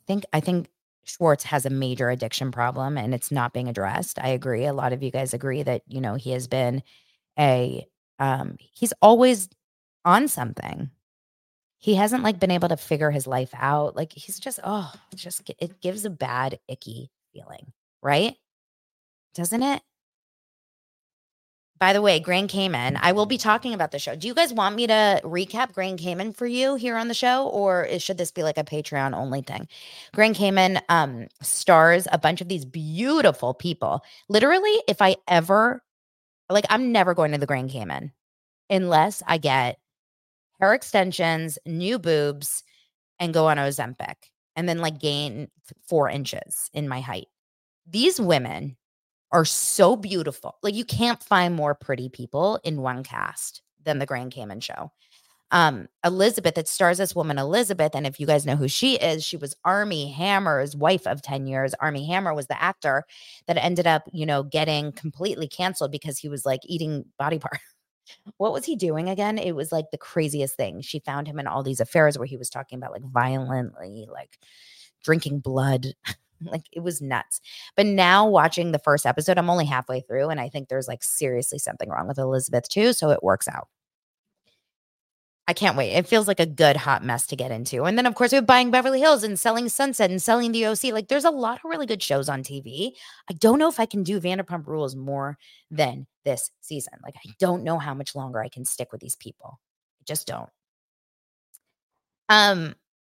think I think Schwartz has a major addiction problem and it's not being addressed. I agree. A lot of you guys agree that, you know, he has been a um he's always on something. He hasn't like been able to figure his life out. Like he's just oh, it's just it gives a bad icky feeling, right? Doesn't it? By the way, Grand Cayman, I will be talking about the show. Do you guys want me to recap Grand Cayman for you here on the show, or is, should this be like a Patreon only thing? Grand Cayman um, stars a bunch of these beautiful people. Literally, if I ever, like, I'm never going to the Grand Cayman unless I get hair extensions, new boobs, and go on Ozempic, and then like gain four inches in my height. These women are so beautiful. Like you can't find more pretty people in one cast than the Grand Cayman show. Um, Elizabeth, it stars this woman, Elizabeth. And if you guys know who she is, she was Armie Hammer's wife of ten years. Armie Hammer was the actor that ended up, you know, getting completely canceled because he was like eating body parts. What was he doing again? It was like the craziest thing. She found him in all these affairs where he was talking about like violently, like drinking blood. Like it was nuts. But now watching the first episode, I'm only halfway through and I think there's like seriously something wrong with Elizabeth too. So it works out. I can't wait. It feels like a good hot mess to get into. And then of course we have Buying Beverly Hills and Selling Sunset and Selling the O C. Like there's a lot of really good shows on T V. I don't know if I can do Vanderpump Rules more than this season. Like I don't know how much longer I can stick with these people. I just don't. Um,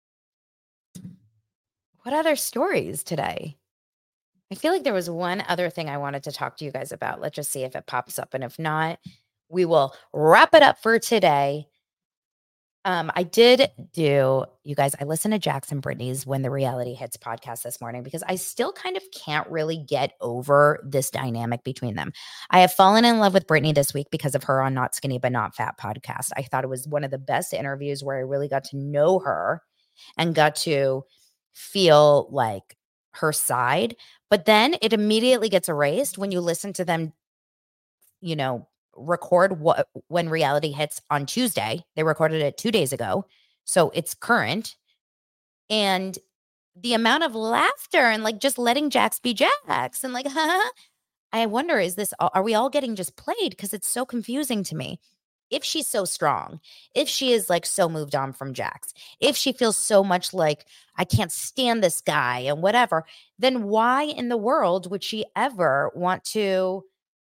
What other stories today? I feel like there was one other thing I wanted to talk to you guys about. Let's just see if it pops up. And if not, we will wrap it up for today. Um, I did do, you guys, I listened to Jackson Brittany's When the Reality Hits podcast this morning because I still kind of can't really get over this dynamic between them. I have fallen in love with Brittany this week because of her on Not Skinny But Not Fat podcast. I thought it was one of the best interviews where I really got to know her and got to feel like her side, but then it immediately gets erased when you listen to them, you know, record what When Reality Hits on Tuesday. They recorded it two days ago, so it's current. And the amount of laughter and like just letting Jax be Jax and like, huh? I wonder, is this, are we all getting just played? Because it's so confusing to me. If she's so strong, if she is like so moved on from Jax, if she feels so much like I can't stand this guy and whatever, then why in the world would she ever want to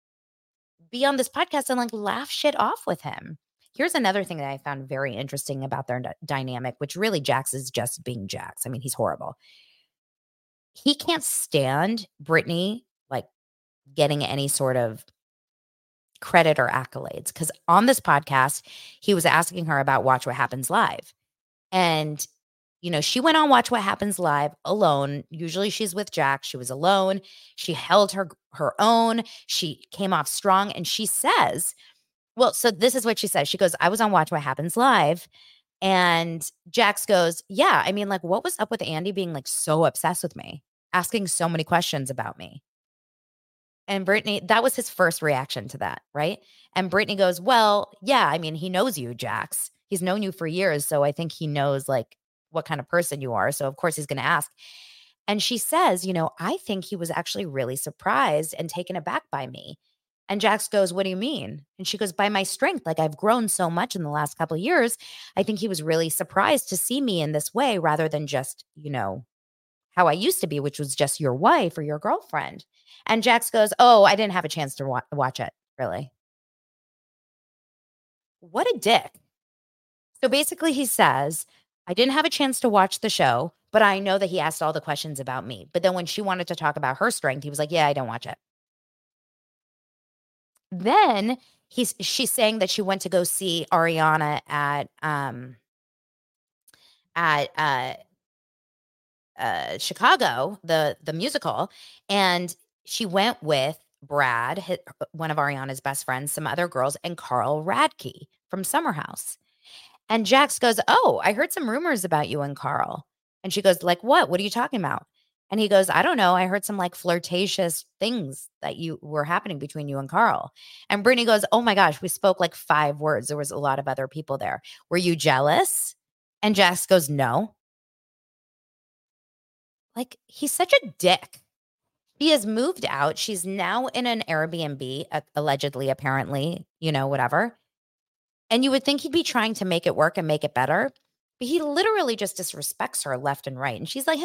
be on this podcast and like laugh shit off with him? Here's another thing that I found very interesting about their d- dynamic, which really Jax is just being Jax. I mean, he's horrible. He can't stand Brittany like getting any sort of credit or accolades because on this podcast he was asking her about Watch What Happens Live, and you know she went on Watch What Happens Live alone. Usually she's with Jack. She was alone. She held her her own. She came off strong, and she says, well, so this is what she says. She goes, I was on Watch What Happens Live, and Jax goes, yeah, I mean, like, what was up with Andy being like so obsessed with me, asking so many questions about me? And Brittany, that was his first reaction to that, right? And Brittany goes, well, yeah, I mean, he knows you, Jax. He's known you for years. So I think he knows like what kind of person you are. So of course he's going to ask. And she says, you know, I think he was actually really surprised and taken aback by me. And Jax goes, what do you mean? And she goes, by my strength. Like I've grown so much in the last couple of years. I think he was really surprised to see me in this way rather than just, you know, how I used to be, which was just your wife or your girlfriend. And Jax goes, oh, I didn't have a chance to wa- watch it, really. What a dick. So basically he says, I didn't have a chance to watch the show, but I know that he asked all the questions about me. But then when she wanted to talk about her strength, he was like, yeah, I didn't watch it. Then he's she's saying that she went to go see Ariana at um at uh uh Chicago, the the musical, and she went with Brad, hi- one of Ariana's best friends, some other girls, and Carl Radke from Summer House. And Jax goes, oh, I heard some rumors about you and Carl. And she goes, like, what? What are you talking about? And he goes, I don't know. I heard some like flirtatious things that you were happening between you and Carl. And Brittany goes, oh my gosh, we spoke like five words. There was a lot of other people there. Were you jealous? And Jax goes, no. Like, he's such a dick. She has moved out. She's now in an Airbnb, uh, allegedly, apparently, you know, whatever. And you would think he'd be trying to make it work and make it better. But he literally just disrespects her left and right. And she's like,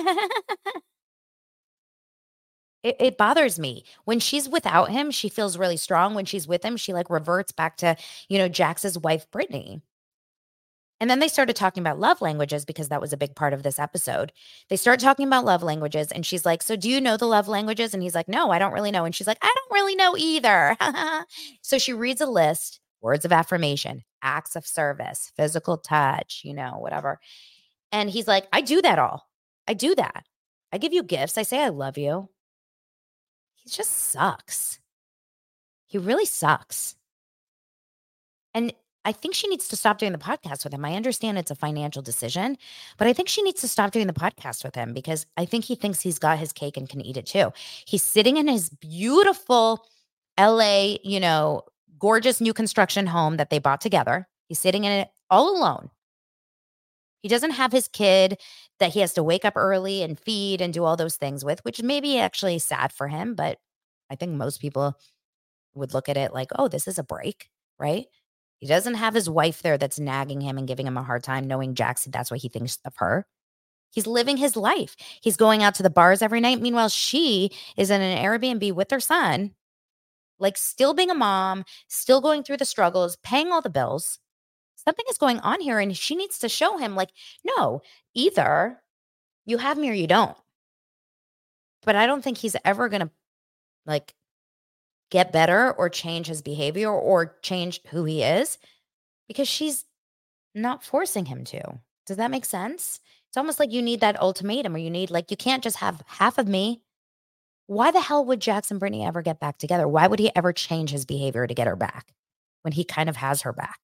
it, it bothers me. When she's without him, she feels really strong. When she's with him, she like reverts back to, you know, Jax's wife, Brittany. And then they started talking about love languages because that was a big part of this episode. They start talking about love languages and she's like, so do you know the love languages? And he's like, no, I don't really know. And she's like, I don't really know either. So she reads a list, words of affirmation, acts of service, physical touch, you know, whatever. And he's like, I do that all. I do that. I give you gifts. I say, I love you. He just sucks. He really sucks. And I think she needs to stop doing the podcast with him. I understand it's a financial decision, but I think she needs to stop doing the podcast with him because I think he thinks he's got his cake and can eat it too. He's sitting in his beautiful L A, you know, gorgeous new construction home that they bought together. He's sitting in it all alone. He doesn't have his kid that he has to wake up early and feed and do all those things with, which may be actually sad for him, but I think most people would look at it like, oh, this is a break, right? He doesn't have his wife there that's nagging him and giving him a hard time, knowing Jackson, that's what he thinks of her. He's living his life. He's going out to the bars every night. Meanwhile, she is in an Airbnb with her son, like still being a mom, still going through the struggles, paying all the bills. Something is going on here, and she needs to show him, like, no, either you have me or you don't. But I don't think he's ever going to, like, get better or change his behavior or change who he is because she's not forcing him to. Does that make sense? It's almost like you need that ultimatum or you need like, you can't just have half of me. Why the hell would Jax and Brittany ever get back together? Why would he ever change his behavior to get her back when he kind of has her back?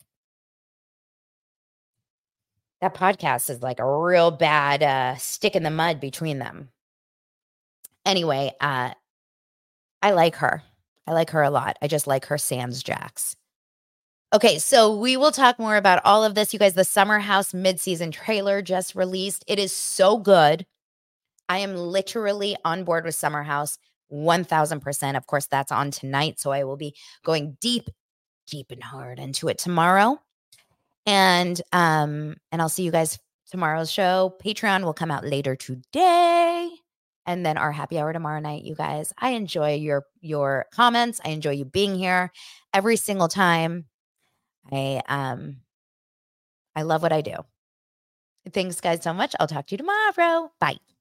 That podcast is like a real bad uh, stick in the mud between them. Anyway, uh, I like her. I like her a lot. I just like her sans Jax. Okay, so we will talk more about all of this. You guys, the Summer House mid-season trailer just released. It is so good. I am literally on board with Summer House one thousand percent. Of course, that's on tonight, so I will be going deep, deep and hard into it tomorrow. And um, and I'll see you guys tomorrow's show. Patreon will come out later today. And then our happy hour tomorrow night, you guys. I enjoy your your comments. I enjoy you being here every single time. I um I love what I do. Thanks, guys, so much. I'll talk to you tomorrow. Bye.